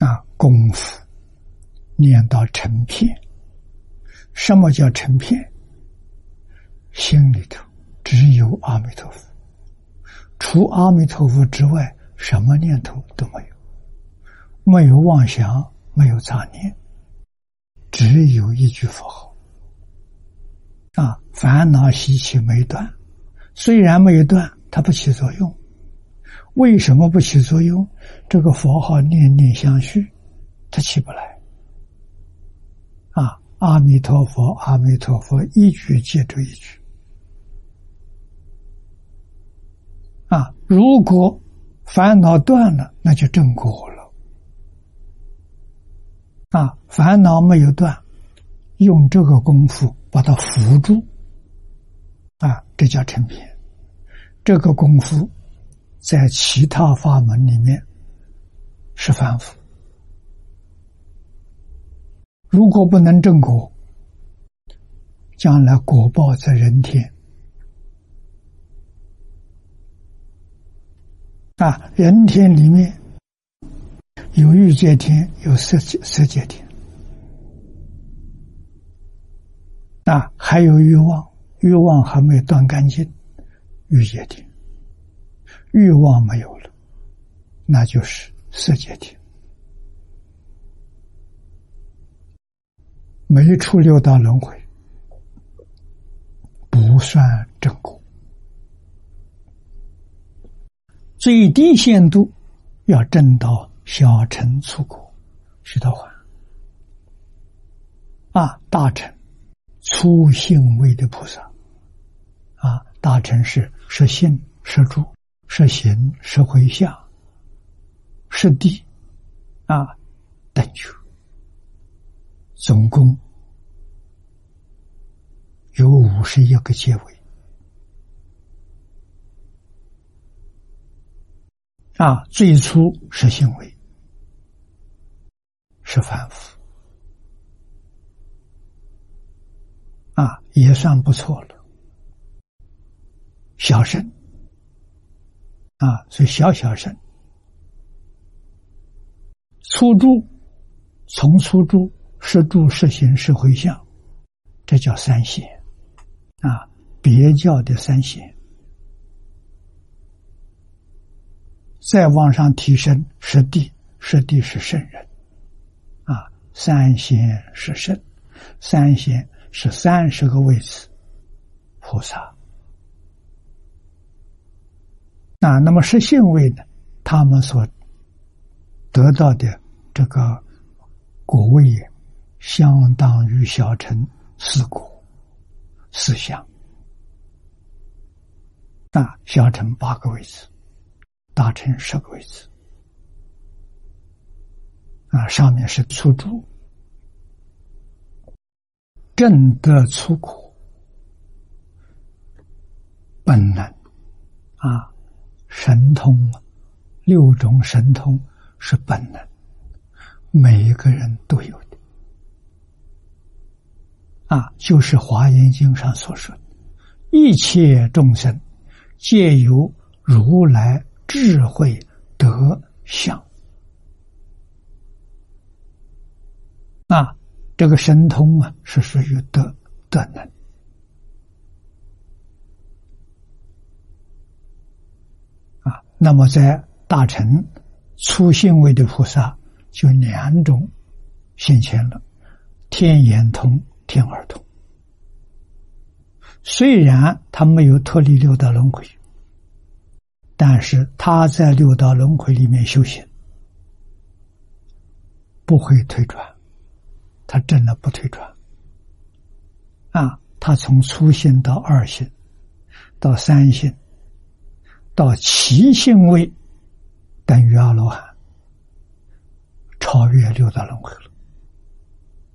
功夫念到成片。什么叫成片？心里头只有阿弥陀佛，除阿弥陀佛之外，什么念头都没有，没有妄想，没有杂念，只有一句佛号。烦恼习气没断，虽然没有断，它不起作用。为什么不起作用？这个佛号念念相续，它起不来。阿弥陀佛，阿弥陀佛，一句接着一句。如果烦恼断了，那就正果了。烦恼没有断，用这个功夫把它扶住，这叫成片。这个功夫在其他法门里面是凡夫，如果不能正果，将来果报在人天。人天里面有欲界天，有色界天，还有欲望，欲望还没断干净，欲界天。欲望没有了，那就是色界天。没出六道轮回，不算正果。最低限度要证到小乘粗果，须陀洹。大乘粗性位的菩萨，大乘是实性、实住、实行、实回向、实地，等觉，总共有51个阶位。最初是行为，是凡夫，也算不错了。小乘，所以小乘。粗住，从粗住、实住、实行、实回向，这叫三贤，别教的三贤。再往上提升，实地，实地是圣人，三贤是圣，三贤是30个位次菩萨。那么实性位呢？他们所得到的这个果位也相当于小乘4果4相，小乘8个位次，大乘10个位次。上面是粗住，证得粗果，本能神通，6种神通是本能，每一个人都有的。就是《华严经》上所说的，一切众生皆由如来智慧德相。这个神通是属于德能。那么在大乘粗性位的菩萨就2种现前了，天眼通、天耳通。虽然他没有脱离6道轮回，但是他在6道轮回里面修行，不会退转，他真的不退转。他从粗性到2性，到3性，到7性位，等于阿罗汉，超越6道轮回了。